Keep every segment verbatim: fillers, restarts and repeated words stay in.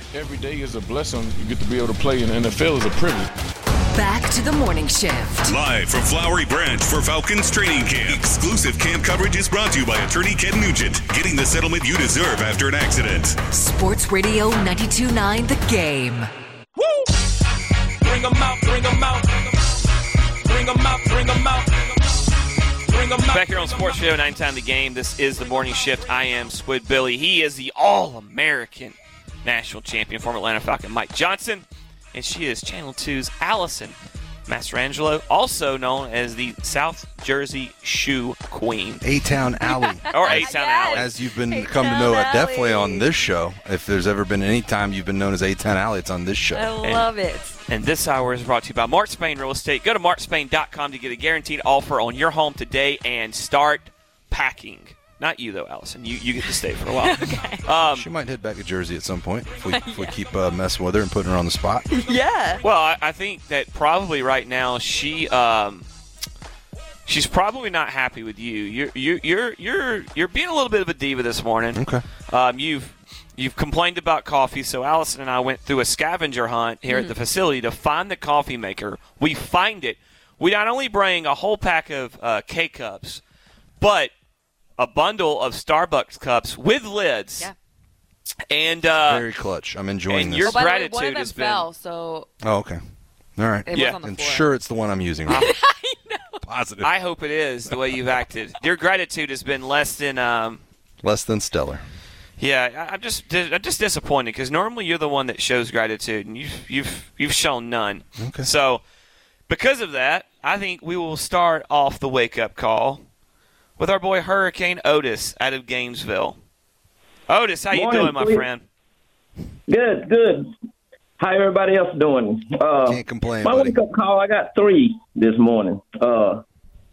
Every day is a blessing. You get to be able to play in the N F L is a privilege. Back to the morning shift. Live from Flowery Branch for Falcons training camp. Exclusive camp coverage is brought to you by attorney Ken Nugent. Getting the settlement you deserve after an accident. Sports Radio ninety-two point nine The Game. Woo! Bring them out, bring them out. Bring them out, bring them out. Bring them out. Back here on Sports Radio ninety-nine The Game. This is the morning shift. I am Squid Billy. He is the All-American national champion, former Atlanta Falcon Mike Johnson. And she is Channel two's Allison Mastrangelo, also known as the South Jersey Shoe Queen. A-Town Alley. Or A-Town Alley. As you've been A-Town come to know, uh, Alley. definitely on this show. If there's ever been any time you've been known as A-Town Alley, it's on this show. I love it. And this hour is brought to you by Mark Spain Real Estate. Go to mark spain dot com to get a guaranteed offer on your home today and start packing. Not you, though, Allison. You you get to stay for a while. Okay. Um, She might head back to Jersey at some point if we, if we keep uh, messing with her and putting her on the spot. Yeah. well, I, I think that probably right now she um, she's probably not happy with you. You're you you're you're you're being a little bit of a diva this morning. Okay. Um, you've you've complained about coffee, so Allison and I went through a scavenger hunt here Mm. at the facility to find the coffee maker. We find it. We not only bring a whole pack of uh, K-Cups, but a bundle of Starbucks cups with lids. Yeah. And uh, Very clutch. I'm enjoying and this. your Oh, by the way, gratitude one of them has been- fell, so Oh, okay. All right. it Yeah. was on the And floor. sure it's the one I'm using. Right? I know. Positive. I hope it is the way you've acted. Your gratitude has been less than, um, Less than stellar. yeah. I- I'm just, I'm just disappointed because normally you're the one that shows gratitude, and you've, you've, you've shown none. Okay. So, because of that, I think we will start off the wake-up call with our boy Hurricane Otis out of Gainesville. Otis, how you Morning, doing, my sweet. friend? Good, good. How everybody else doing? Uh, Can't complain, my buddy. wake-up call, I got three this morning. Uh,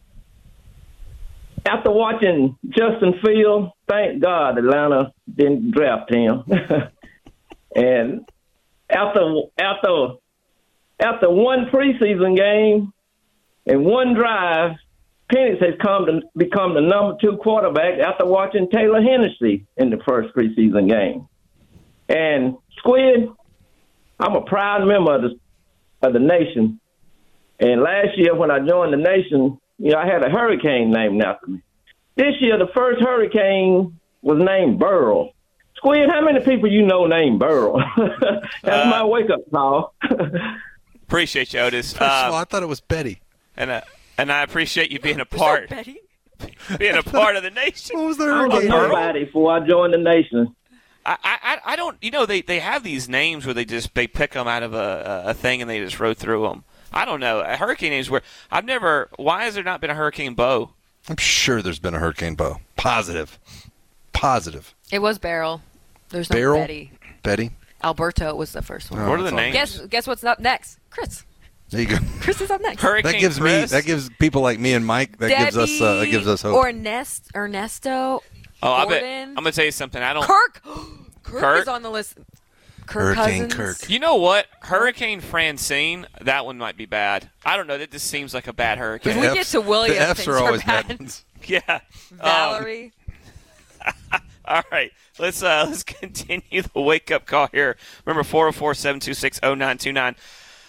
after watching Justin Fields, thank God Atlanta didn't draft him. And after after after one preseason game and one drive, Penix has come to become the number two quarterback after watching Taylor Hennessy in the first preseason game. And Squid, I'm a proud member of the of the nation. And last year when I joined the nation, you know, I had a hurricane named after me. This year, the first hurricane was named Burrow. Squid, how many people you know named Burrow? That's Uh, my wake-up call. Appreciate you, Otis. First of all, Uh, I thought it was Betty. and, uh, and I appreciate you being a Was part, that Betty? being a part of the nation. What was the I was hurricane? nobody before I joined the nation. I, I, I don't, you know, they, they have these names where they just they pick them out of a, a thing and they just wrote through them. I don't know. A hurricane names where I've never. Why has there not been a Hurricane Bo? I'm sure there's been a Hurricane Bo. Positive. Positive. It was Beryl. There's no Beryl? Betty. Betty? Alberto was the first one. Oh, What are the that's all. names? Guess guess what's up next? Chris. There you go. Chris is up next. Hurricane That gives me. Chris? That gives people like me and Mike. That gives us. Uh, that Debbie gives us hope. Or Nest, Ernesto. Oh, I bet. Gordon. I'm gonna tell you something. I don't. Kirk. Kirk, Kirk? is on the list. Kirk Hurricane Cousins. Kirk. You know what? Hurricane Francine. That one might be bad. I don't know. That just seems like a bad hurricane. If we get to William, the F's things are are always bad. bad ones. Yeah. Um, Valerie. all right. Let's uh, let's continue the wake up call here. Remember four oh four, seven two six, oh nine two nine.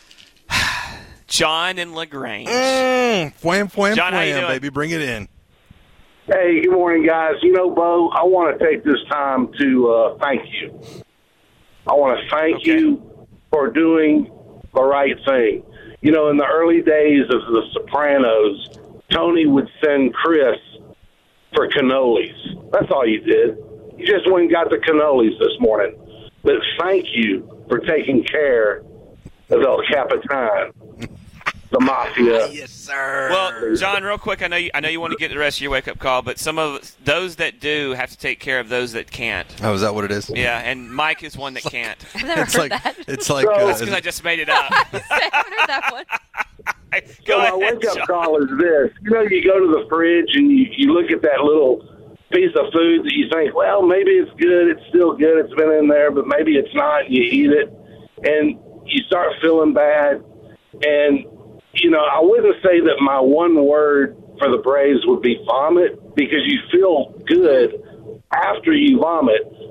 John and LaGrange. Mm, wham, wham, John, how you wham, doing? baby. Bring it in. Hey, good morning, guys. You know, Bo, I want to take this time to uh, thank you. I want to thank Okay. you for doing the right thing. You know, in the early days of The Sopranos, Tony would send Chris for cannolis. That's all you did. You just went and got the cannolis this morning. But thank you for taking care of El Capitan, the mafia. Yes, sir. Well, John, real quick, I know you, I know you want to get the rest of your wake up call, but some of those that do have to take care of those that can't. Oh, is that what it is? Yeah, and Mike is one that can't. I've never It's heard like that. it's like. So- Uh, That's because I just made it up. I haven't heard that one. Go So my ahead, wake-up John. call is this. You know, you go to the fridge and you, you look at that little piece of food that you think, well, maybe it's good, it's still good, it's been in there, but maybe it's not, and you eat it, and you start feeling bad. And, you know, I wouldn't say that my one word for the Braves would be vomit, because you feel good after you vomit.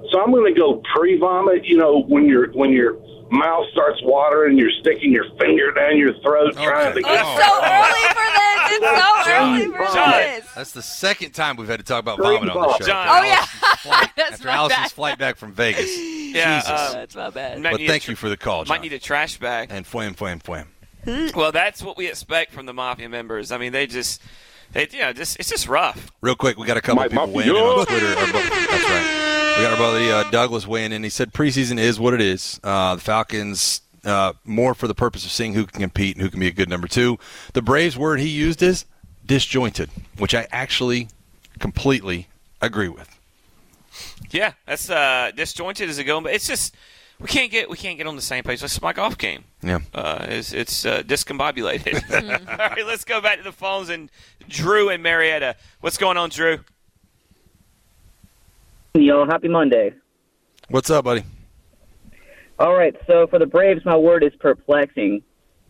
So I'm going to go pre-vomit. You know, when your when your mouth starts watering and you're sticking your finger down your throat Okay. trying to It's get. so early for this. It's so early for John. this. That's the second time we've had to talk about vomit on the show. John. Oh, yeah. Allison's flight- That's after my Allison's bad. flight back from Vegas. Yeah, Jesus. uh, That's my bad. might But need a thank tr- you for the call, John. Might need a trash bag. And fwam, fwam, fwam. Well, that's what we expect from the Mafia members. I mean, they just, they, you know, just it's just rough. Real quick, we got a couple Mike people weighing in Mafia. on Twitter. Our bu- That's right. We got our buddy uh, Douglas weighing in. He said preseason is what it is. Uh, the Falcons, uh, more for the purpose of seeing who can compete and who can be a good number two. The Braves word he used is disjointed, which I actually completely agree with. Yeah, that's uh, disjointed as it going, but it's just we can't get we can't get on the same page. That's my golf game. Yeah. Uh, it's it's uh, discombobulated. All right, let's go back to the phones and Drew and Marietta. What's going on, Drew? Yo, happy Monday. What's up, buddy? All right, so for the Braves, my word is perplexing.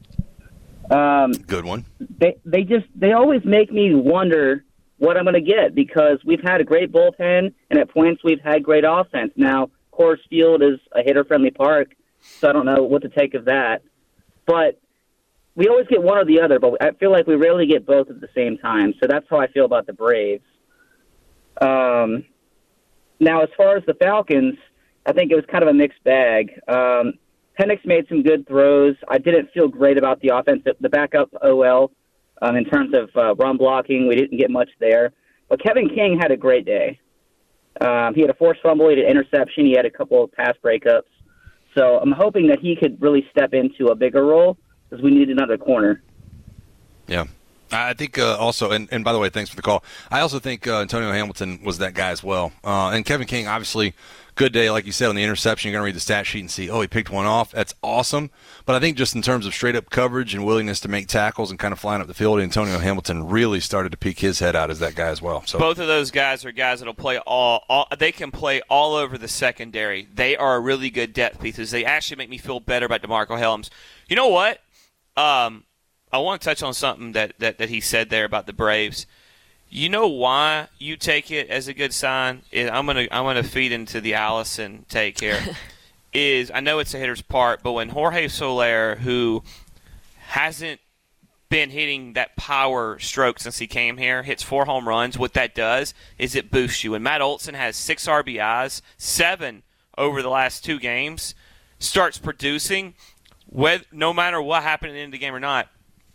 Um, Good one. they they just they always make me wonder what I'm going to get because we've had a great bullpen and at points we've had great offense. Now, Coors Field is a hitter-friendly park, so I don't know what to take of that. But we always get one or the other, but I feel like we rarely get both at the same time. So that's how I feel about the Braves. Um, now, as far as the Falcons, I think it was kind of a mixed bag. Um, Penix made some good throws. I didn't feel great about the offense, the backup O L, um, in terms of uh, run blocking. We didn't get much there. But Kevin King had a great day. Um, he had a forced fumble, he had an interception, he had a couple of pass breakups. So I'm hoping that he could really step into a bigger role because we need another corner. Yeah. I think uh, also, and, and by the way, thanks for the call. I also think uh, Antonio Hamilton was that guy as well. Uh, and Kevin King, obviously, good day, like you said, on the interception. You're going to read the stat sheet and see, oh, he picked one off. That's awesome. But I think just in terms of straight-up coverage and willingness to make tackles and kind of flying up the field, Antonio Hamilton really started to peek his head out as that guy as well. So Both of those guys are guys that'll play all, all. They can play all over the secondary. They are really good depth pieces. They actually make me feel better about DeMarco Helms. You know what? Um, I want to touch on something that, that, that he said there about the Braves. You know why you take it as a good sign? I'm gonna I'm gonna feed into the Allison take here. Is I know it's a hitter's part, but when Jorge Soler, who hasn't been hitting that power stroke since he came here, hits four home runs, what that does is it boosts you. And Matt Olson has six R B Is, seven over the last two games, starts producing, whether, no matter what happened at the end of the game or not,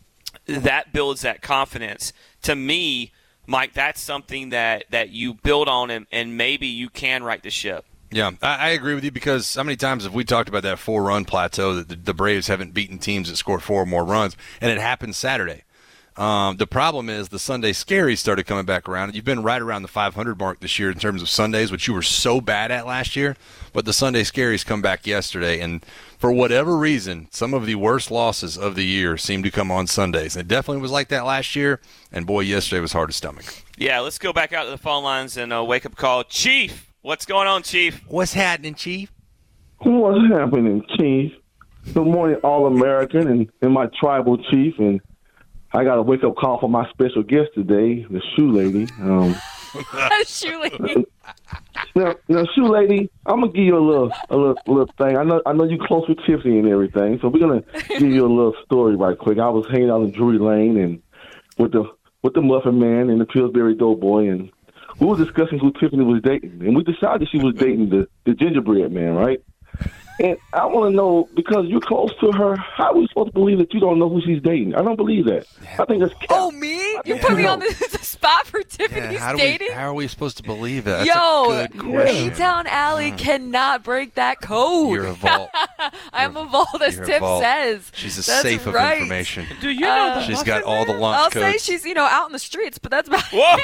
that builds that confidence. To me, Mike, that's something that, that you build on and, and maybe you can right the ship. Yeah, I, I agree with you because how many times have we talked about that four-run plateau that the, the Braves haven't beaten teams that scored four or more runs, and it happened Saturday. Um, the problem is the Sunday scaries started coming back around. You've been right around the five hundred mark this year in terms of Sundays, which you were so bad at last year. But the Sunday scaries come back yesterday, and for whatever reason, some of the worst losses of the year seem to come on Sundays. It definitely was like that last year, and boy, yesterday was hard to stomach. Yeah, let's go back out to the phone lines and uh, wake up call. Chief, what's going on, Chief? What's happening, Chief? What's happening, Chief? Good morning, All-American and, and my tribal chief, and I got a wake-up call from my special guest today, the shoe lady. Um, Shoe lady. now, now, shoe lady, I'm gonna give you a little, a little, a little thing. I know, I know you close with Tiffany and everything, so we're gonna give you a little story right quick. I was hanging out in Drury Lane and with the with the Muffin Man and the Pillsbury Doughboy, and we were discussing who Tiffany was dating, and we decided she was dating the the gingerbread man, right? And I want to know, because you're close to her, how are we supposed to believe that you don't know who she's dating? I don't believe that. I think that's cap. Oh, me? You put me on the, the spot for Tiffany's Yeah, how, do dating? we, how are we supposed to believe that? That's Yo, a good question. A-Town Alley cannot break that code. You're a vault. I'm a vault, as You're a Tiff vault. says. She's a That's safe right. of information. Do you know Uh, the She's Muffin got all the Man? launch I'll codes. say she's, you know, out in the streets, but that's about Whoa!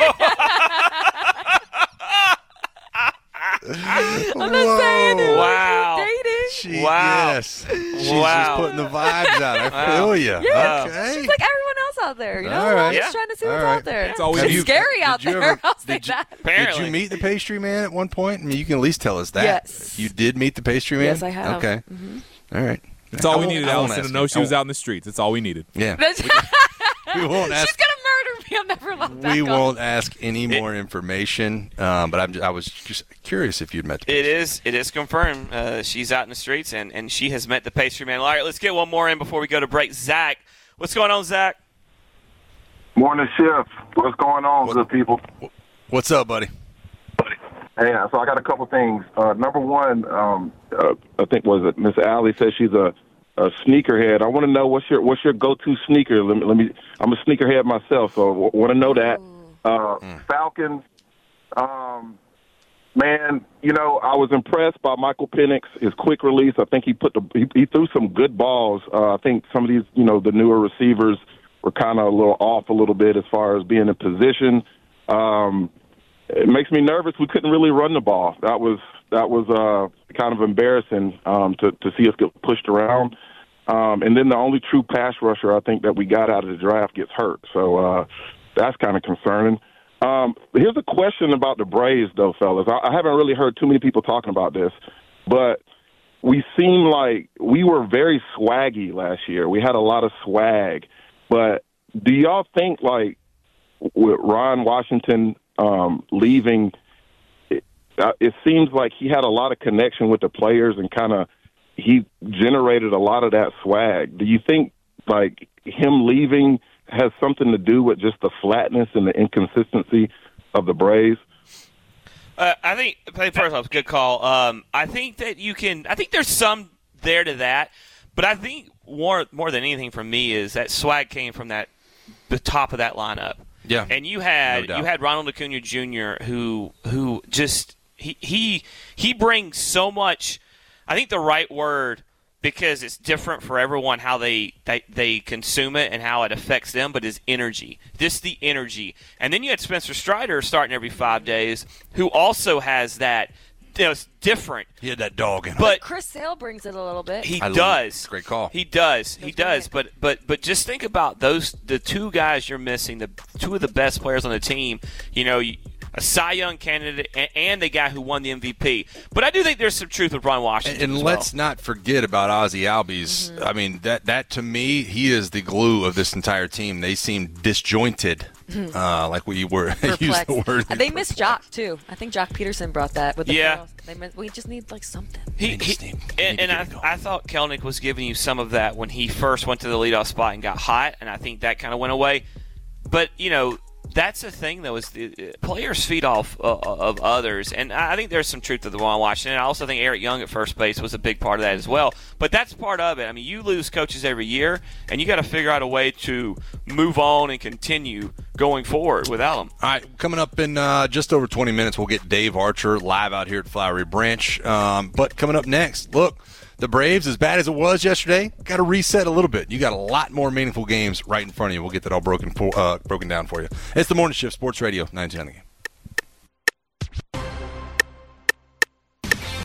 I'm not saying it. Wow. We're dating. She, Wow. Yes. She's Wow. just putting the vibes out. I Wow. feel you. Yeah, Okay. she's like everyone else out there, you know? All right. I'm Yeah. just trying to see All what's right. out there. That's all we It's need. scary Did out you there. ever- I'll say did you- that. Did Apparently. you meet the pastry man at one point? I mean, you can at least tell us that. Yes. You did meet the pastry man? Yes, I have. Okay. Mhm. All right. That's all I we won't- needed, I won't Allison, to ask know you. she was out in the streets. That's all we needed. Yeah. That's- We won't ask. She's gonna murder me. I'm never let that We go. won't ask any more information, um, but I'm, I was just curious if you'd met the It is it is confirmed. Uh, she's out in the streets, and, and she has met the pastry man. All right, let's get one more in before we go to break. Zach, what's going on, Zach? Morning shift. What's going on, what, good people? What's up, buddy? Hey, so I got a couple things. Uh, number one, um, uh, I think was it Miss Allie said she's a, a sneakerhead. I want to know what's your what's your go-to sneaker. Let me, let me. I'm a sneakerhead myself, so I want to know that. Uh, mm. Falcons. Um, man, you know, I was impressed by Michael Penix, his quick release. I think he put the he, he threw some good balls. Uh, I think some of these, you know, the newer receivers were kind of a little off a little bit as far as being in position. Um, it makes me nervous. We couldn't really run the ball. That was that was uh, kind of embarrassing um, to to see us get pushed around. Um, and then the only true pass rusher I think that we got out of the draft gets hurt. So uh, that's kind of concerning. Um, here's a question about the Braves, though, fellas. I, I haven't really heard too many people talking about this, but we seem like we were very swaggy last year. We had a lot of swag. But do y'all think, like, with Ron Washington um, leaving, it, uh, it seems like he had a lot of connection with the players and kind of he generated a lot of that swag. Do you think, like, him leaving has something to do with just the flatness and the inconsistency of the Braves? Uh, I think, first off, good call. Um, I think that you can – I think there's some there to that. But I think more more than anything from me is that swag came from that the top of that lineup. Yeah. And you had No doubt. you had Ronald Acuna Junior who who just he he he brings so much. I think the right word, because it's different for everyone how they, they they consume it and how it affects them, but is energy. Just the energy. And then you had Spencer Strider starting every five days, who also has that. You know, it's different. He had that dog in him. But Chris Sale brings it a little bit. He I does. Great call. He does. He does. But but but just think about those the two guys you're missing, the two of the best players on the team. You know, a Cy Young candidate and, and the guy who won the M V P. But I do think there's some truth with Ron Washington. And, and as let's well. not forget about Ozzie Albies. Mm-hmm. I mean, that that to me, he is the glue of this entire team. They seem disjointed, uh, like we were used the word. They miss Jock too. I think Jock Peterson brought that with the Yeah. girls. They miss, we just need like something. He, he, and and I, I thought Kelnick was giving you some of that when he first went to the leadoff spot and got hot, and I think that kind of went away. But, you know, that's the thing, though, is the players feed off uh, of others. And I think there's some truth to the Ron Washington. I also think Eric Young at first base was a big part of that as well. But that's part of it. I mean, you lose coaches every year, and you got to figure out a way to move on and continue going forward without them. All right, coming up in uh, just over twenty minutes, we'll get Dave Archer live out here at Flowery Branch. Um, but coming up next, look, the Braves, as bad as it was yesterday, got to reset a little bit. You got a lot more meaningful games right in front of you. We'll get that all broken for, uh, broken down for you. It's the Morning Shift, Sports Radio, ninety-nine The Game.